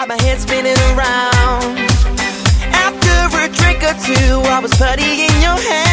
got my head spinning around. After a drink or two, I was putty in your hand.